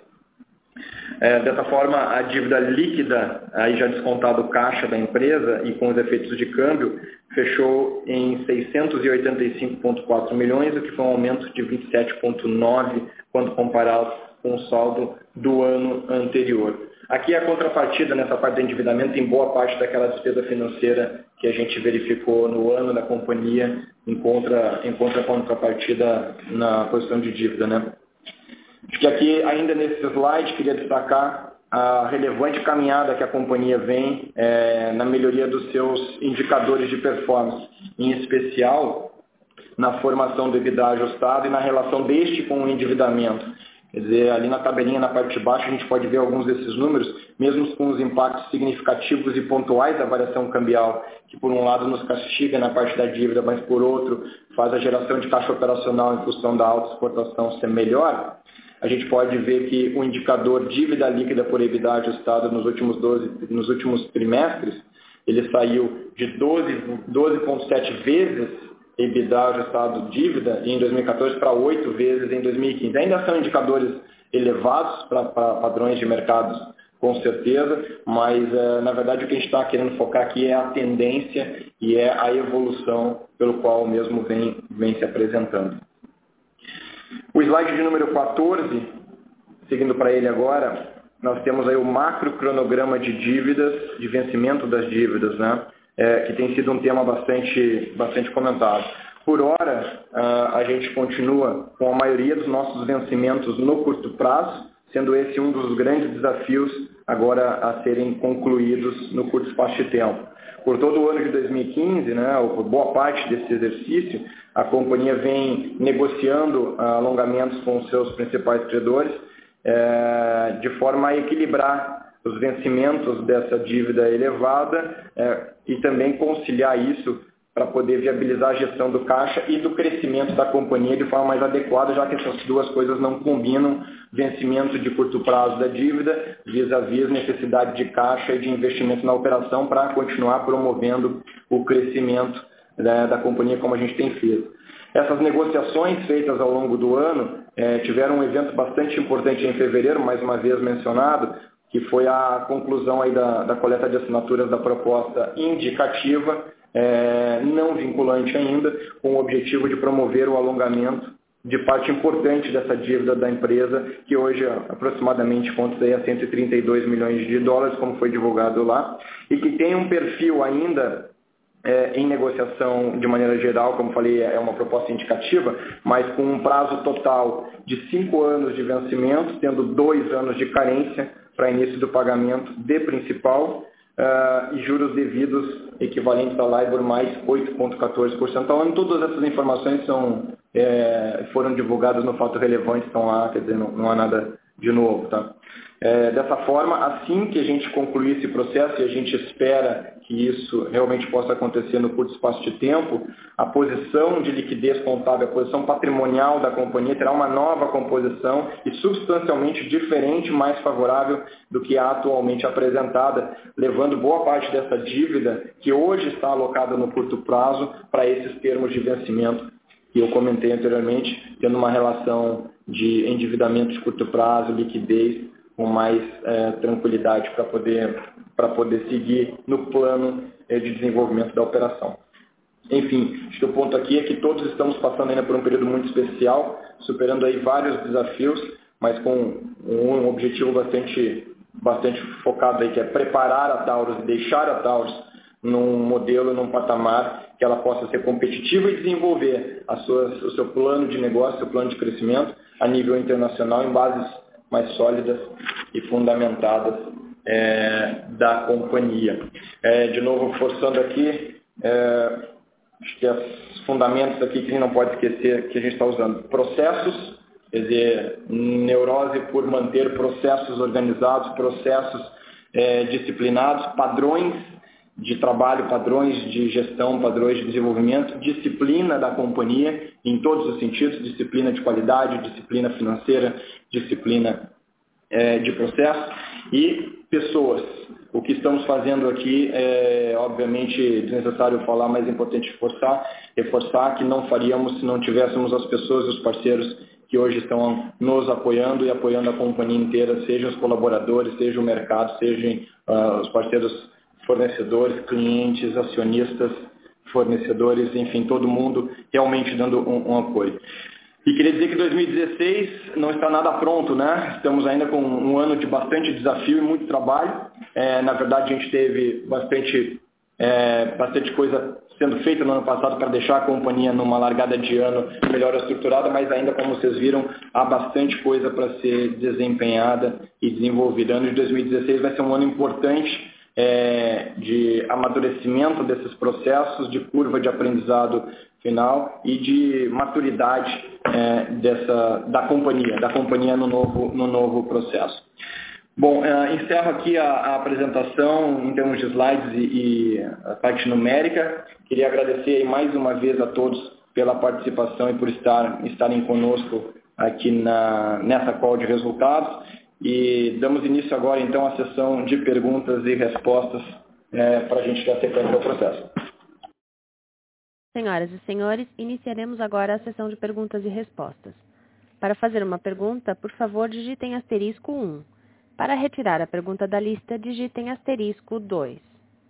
É, dessa forma, a dívida líquida, aí já descontado o caixa da empresa e com os efeitos de câmbio, fechou em seiscentos e oitenta e cinco vírgula quatro milhões, o que foi um aumento de vinte e sete vírgula nove quando comparado com o saldo do ano anterior. Aqui a contrapartida nessa parte do endividamento em boa parte daquela despesa financeira que a gente verificou no ano da companhia encontra, encontra contrapartida na posição de dívida, né? Acho que aqui, ainda nesse slide, queria destacar a relevante caminhada que a companhia vem é, na melhoria dos seus indicadores de performance, em especial na formação do EBITDA ajustado e na relação deste com o endividamento. Quer dizer, ali na tabelinha, na parte de baixo, a gente pode ver alguns desses números, mesmo com os impactos significativos e pontuais da variação cambial, que por um lado nos castiga na parte da dívida, mas por outro faz a geração de caixa operacional em função da alta exportação ser melhor. A gente pode ver que o indicador dívida líquida por EBITDA ajustado nos últimos, doze, nos últimos trimestres, ele saiu de doze vírgula sete vezes EBITDA ajustado dívida em dois mil e quatorze para oito vezes em dois mil e quinze. Ainda são indicadores elevados para, para padrões de mercados, com certeza, mas na verdade o que a gente está querendo focar aqui é a tendência e é a evolução pelo qual o mesmo vem, vem se apresentando. O slide de número quatorze, seguindo para ele agora, nós temos aí o macro cronograma de dívidas, de vencimento das dívidas, né? É, que tem sido um tema bastante, bastante comentado. Por hora, a gente continua com a maioria dos nossos vencimentos no curto prazo, sendo esse um dos grandes desafios agora a serem concluídos no curto espaço de tempo. Por todo o ano de dois mil e quinze, né, ou por boa parte desse exercício, a companhia vem negociando alongamentos com os seus principais credores, é, de forma a equilibrar os vencimentos dessa dívida elevada é, e também conciliar isso para poder viabilizar a gestão do caixa e do crescimento da companhia de forma mais adequada, já que essas duas coisas não combinam, vencimento de curto prazo da dívida vis-à-vis necessidade de caixa e de investimento na operação para continuar promovendo o crescimento, né, da companhia como a gente tem feito. Essas negociações feitas ao longo do ano eh, tiveram um evento bastante importante em fevereiro, mais uma vez mencionado, que foi a conclusão aí da, da coleta de assinaturas da proposta indicativa, é, não vinculante ainda, com o objetivo de promover o alongamento de parte importante dessa dívida da empresa, que hoje aproximadamente conta aí a cento e trinta e dois milhões de dólares, como foi divulgado lá, e que tem um perfil ainda é, em negociação de maneira geral, como falei, é uma proposta indicativa, mas com um prazo total de cinco anos de vencimento, tendo dois anos de carência para início do pagamento de principal uh, e juros devidos equivalentes a LIBOR mais oito vírgula quatorze por cento ao ano. Todas essas informações são, é, foram divulgadas no fato relevante, estão lá, quer dizer, não, não há nada de novo. Tá? É, dessa forma, assim que a gente concluir esse processo, e a gente espera que isso realmente possa acontecer no curto espaço de tempo, a posição de liquidez contábil, a posição patrimonial da companhia terá uma nova composição e substancialmente diferente, mais favorável do que a atualmente apresentada, levando boa parte dessa dívida que hoje está alocada no curto prazo para esses termos de vencimento que eu comentei anteriormente, tendo uma relação de endividamento de curto prazo, liquidez, com mais é, tranquilidade para poder, para poder seguir no plano é, de desenvolvimento da operação. Enfim, acho que o ponto aqui é que todos estamos passando ainda por um período muito especial, superando aí vários desafios, mas com um objetivo bastante, bastante focado aí, que é preparar a Taurus e deixar a Taurus num modelo, num patamar que ela possa ser competitiva e desenvolver as suas, o seu plano de negócio, seu plano de crescimento a nível internacional em bases mais sólidas e fundamentadas é, da companhia. É, de novo, forçando aqui, é, acho que os fundamentos aqui que a gente não pode esquecer que a gente está usando. Processos, quer dizer, neurose por manter processos organizados, processos é, disciplinados, padrões de trabalho, padrões de gestão, padrões de desenvolvimento, disciplina da companhia em todos os sentidos, disciplina de qualidade, disciplina financeira, disciplina é, de processo e pessoas. O que estamos fazendo aqui é, obviamente, desnecessário falar, mas é importante reforçar, reforçar que não faríamos se não tivéssemos as pessoas e os parceiros que hoje estão nos apoiando e apoiando a companhia inteira, sejam os colaboradores, seja o mercado, sejam uh, os parceiros fornecedores, clientes, acionistas, fornecedores, enfim, todo mundo realmente dando um, um apoio. E queria dizer que dois mil e dezesseis não está nada pronto, né? Estamos ainda com um ano de bastante desafio e muito trabalho. É, na verdade, a gente teve bastante, é, bastante coisa sendo feita no ano passado para deixar a companhia numa largada de ano melhor estruturada, mas ainda, como vocês viram, há bastante coisa para ser desempenhada e desenvolvida. O ano de dois mil e dezesseis vai ser um ano importante, É, de amadurecimento desses processos, de curva de aprendizado final e de maturidade é, dessa, da companhia, da companhia no novo, no novo processo. Bom, é, encerro aqui a, a apresentação em termos de slides e, e a parte numérica. Queria agradecer mais uma vez a todos pela participação e por estar, estarem conosco aqui na, nessa call de resultados. E damos início agora, então, à sessão de perguntas e respostas é, para a gente dar sequência ao processo. Senhoras e senhores, iniciaremos agora a sessão de perguntas e respostas. Para fazer uma pergunta, por favor, digitem asterisco um. Para retirar a pergunta da lista, digitem asterisco dois.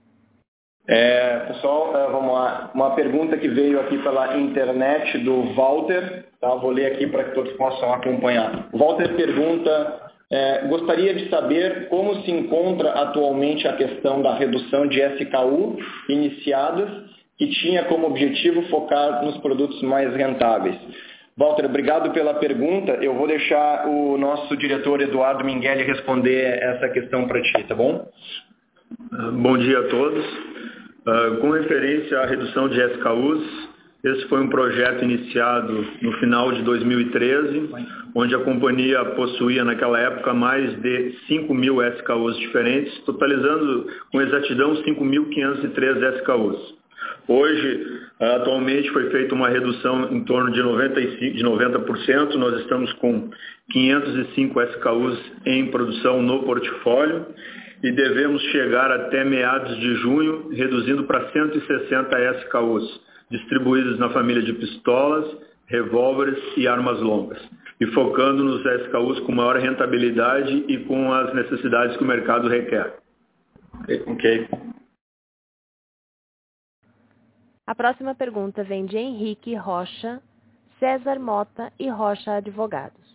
É, pessoal, vamos lá. Uma pergunta que veio aqui pela internet do Walter. Tá? Vou ler aqui para que todos possam acompanhar. O Walter pergunta... É, gostaria de saber como se encontra atualmente a questão da redução de S K U iniciadas, que tinha como objetivo focar nos produtos mais rentáveis. Walter, obrigado pela pergunta. Eu vou deixar o nosso diretor Eduardo Minghelli responder essa questão para ti, tá bom? Bom dia a todos. Com referência à redução de S K Us, esse foi um projeto iniciado no final de dois mil e treze, onde a companhia possuía naquela época mais de cinco mil S K Us diferentes, totalizando com exatidão cinco mil quinhentos e três S K Us. Hoje, atualmente, foi feita uma redução em torno de noventa e cinco, de noventa por cento, nós estamos com quinhentos e cinco S K Us em produção no portfólio e devemos chegar até meados de junho, reduzindo para cento e sessenta S K Us, distribuídos na família de pistolas, revólveres e armas longas, e focando nos S K Us com maior rentabilidade e com as necessidades que o mercado requer. Ok. A próxima pergunta vem de Henrique Rocha, César Mota e Rocha Advogados.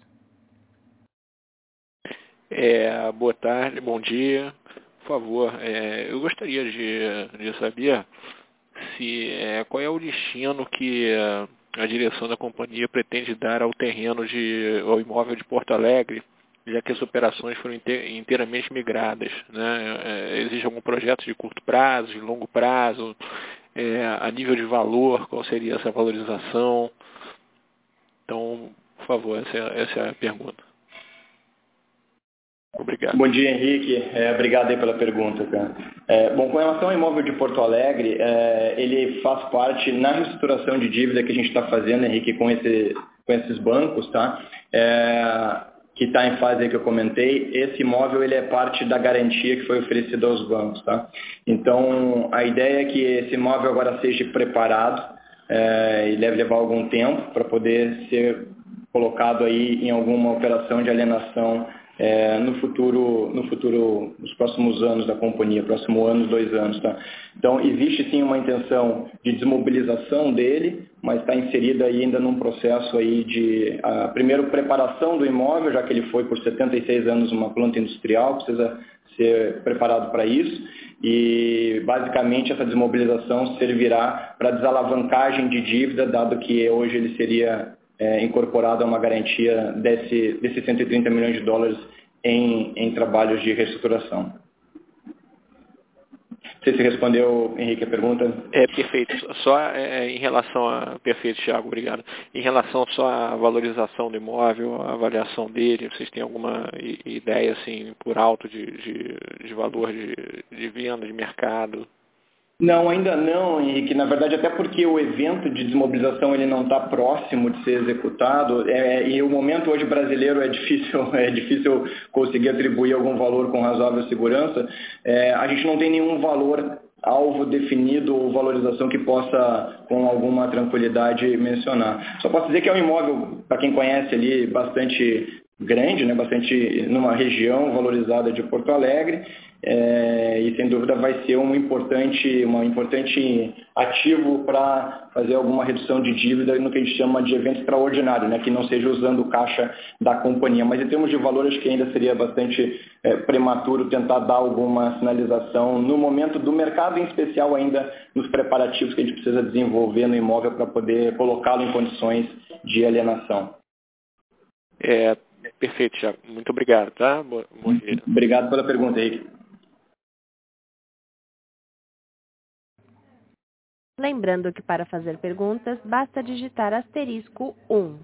É, boa tarde, bom dia. Por favor, é, eu gostaria de, de saber se, é, qual é o destino que a, a direção da companhia pretende dar ao terreno, de, ao imóvel de Porto Alegre, já que as operações foram inteiramente migradas, né? É, existe algum projeto de curto prazo, de longo prazo, é, a nível de valor, qual seria essa valorização? Então, por favor, essa é, essa é a pergunta. Obrigado. Bom dia, Henrique. É, obrigado aí pela pergunta, cara. É, bom, com relação ao imóvel de Porto Alegre, é, ele faz parte na reestruturação de dívida que a gente está fazendo, Henrique, com, esse, com esses bancos, tá? É, que está em fase aí que eu comentei. Esse imóvel ele é parte da garantia que foi oferecida aos bancos, tá? Então, a ideia é que esse imóvel agora seja preparado, é, e deve levar algum tempo para poder ser colocado aí em alguma operação de alienação É, no futuro, no futuro, nos próximos anos da companhia, próximo ano, dois anos, tá? Então, existe sim uma intenção de desmobilização dele, mas está inserida ainda num processo aí de, a, primeiro, preparação do imóvel, já que ele foi por setenta e seis anos uma planta industrial, precisa ser preparado para isso, e basicamente essa desmobilização servirá para desalavancagem de dívida, dado que hoje ele seria É, incorporado a uma garantia desse, desses cento e trinta milhões de dólares em, em trabalhos de reestruturação. Não sei se respondeu, Henrique, a pergunta. É, perfeito. Só é, em relação a... Perfeito, Thiago, obrigado. Em relação só à valorização do imóvel, a avaliação dele, vocês têm alguma ideia, assim, por alto de, de, de valor de, de venda, de mercado? Não, ainda não, Henrique. Na verdade, até porque o evento de desmobilização ele não está próximo de ser executado, é, e o momento hoje brasileiro é difícil, é difícil conseguir atribuir algum valor com razoável segurança. É, a gente não tem nenhum valor alvo definido ou valorização que possa, com alguma tranquilidade, mencionar. Só posso dizer que é um imóvel, para quem conhece ali, bastante grande, né, bastante numa região valorizada de Porto Alegre, é, e sem dúvida vai ser um importante, uma importante ativo para fazer alguma redução de dívida no que a gente chama de evento extraordinário, né, que não seja usando o caixa da companhia. Mas em termos de valor, acho que ainda seria bastante é, prematuro tentar dar alguma sinalização no momento do mercado, em especial ainda nos preparativos que a gente precisa desenvolver no imóvel para poder colocá-lo em condições de alienação. É, perfeito, Thiago. Muito obrigado, tá? Bom, bom dia. Obrigado pela pergunta, Henrique. Lembrando que para fazer perguntas, basta digitar asterisco um.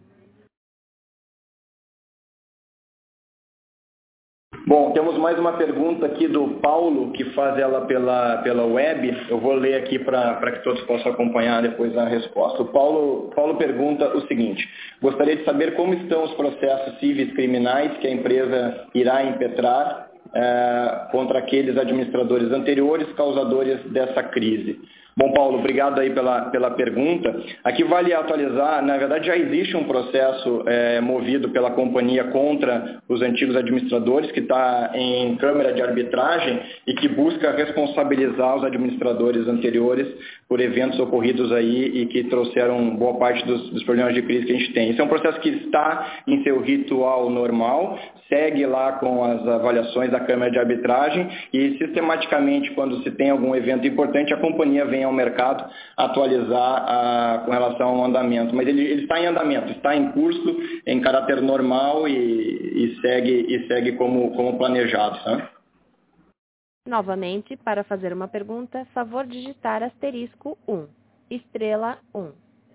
Bom, temos mais uma pergunta aqui do Paulo, que faz ela pela, pela web. Eu vou ler aqui para que todos possam acompanhar depois a resposta. O Paulo, Paulo pergunta o seguinte: gostaria de saber como estão os processos cíveis criminais que a empresa irá impetrar eh, contra aqueles administradores anteriores causadores dessa crise. Bom, Paulo, obrigado aí pela, pela pergunta. Aqui vale atualizar, na verdade já existe um processo é, movido pela companhia contra os antigos administradores, que está em câmara de arbitragem e que busca responsabilizar os administradores anteriores por eventos ocorridos aí e que trouxeram boa parte dos, dos problemas de crise que a gente tem. Esse é um processo que está em seu ritual normal, segue lá com as avaliações da câmara de arbitragem e sistematicamente, quando se tem algum evento importante, a companhia vem ao mercado atualizar a, com relação ao andamento. Mas ele, ele está em andamento, está em curso, em caráter normal e, e segue, e segue como, como planejado. Tá? Novamente, para fazer uma pergunta, favor digitar asterisco um, estrela um.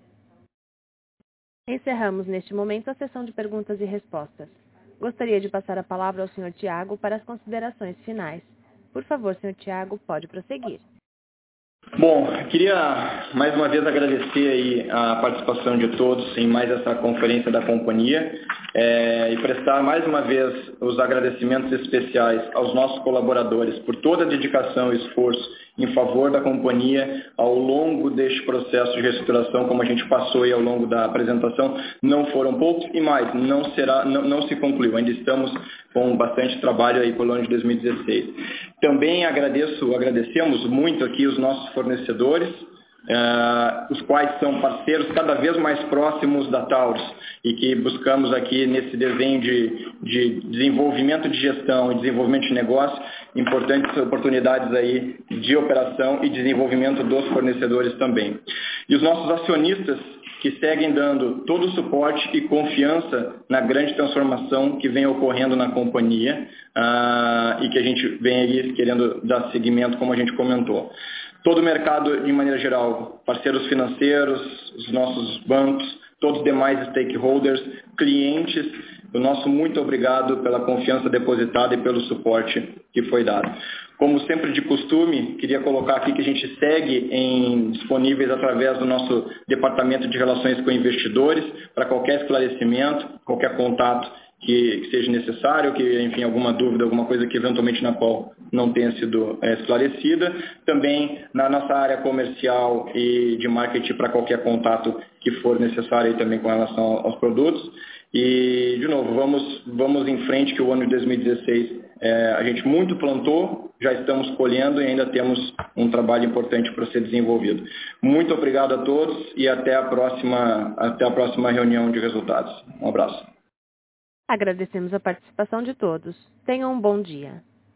Encerramos neste momento a sessão de perguntas e respostas. Gostaria de passar a palavra ao senhor Thiago para as considerações finais. Por favor, senhor Thiago, pode prosseguir. Bom, queria mais uma vez agradecer aí a participação de todos em mais essa conferência da companhia é, e prestar mais uma vez os agradecimentos especiais aos nossos colaboradores por toda a dedicação e esforço em favor da companhia ao longo deste processo de reestruturação, como a gente passou aí ao longo da apresentação. Não foram poucos e mais, não, será, não, não se concluiu, ainda estamos com bastante trabalho aí pelo ano de dois mil e dezesseis. Também agradeço, agradecemos muito aqui os nossos fornecedores, uh, os quais são parceiros cada vez mais próximos da Taurus e que buscamos aqui nesse desenho de, de desenvolvimento de gestão e desenvolvimento de negócio, importantes oportunidades aí de operação e desenvolvimento dos fornecedores também. E os nossos acionistas, que seguem dando todo o suporte e confiança na grande transformação que vem ocorrendo na companhia uh, e que a gente vem aí querendo dar seguimento, como a gente comentou. Todo o mercado, de maneira geral, parceiros financeiros, os nossos bancos, todos os demais stakeholders, clientes, o nosso muito obrigado pela confiança depositada e pelo suporte que foi dado. Como sempre de costume, queria colocar aqui que a gente segue em, disponíveis através do nosso Departamento de Relações com Investidores para qualquer esclarecimento, qualquer contato que, que seja necessário, que, enfim, alguma dúvida, alguma coisa que eventualmente na qual não tenha sido é, esclarecida. Também na nossa área comercial e de marketing para qualquer contato que for necessário aí também com relação aos produtos. E, de novo, vamos, vamos em frente, que o ano de dois mil e dezesseis é, a gente muito plantou, já estamos colhendo e ainda temos um trabalho importante para ser desenvolvido. Muito obrigado a todos e até a próxima, até a próxima reunião de resultados. Um abraço. Agradecemos a participação de todos. Tenham um bom dia.